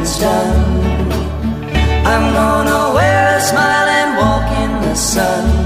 one's done. I'm gonna wear a smile and walk in the sun.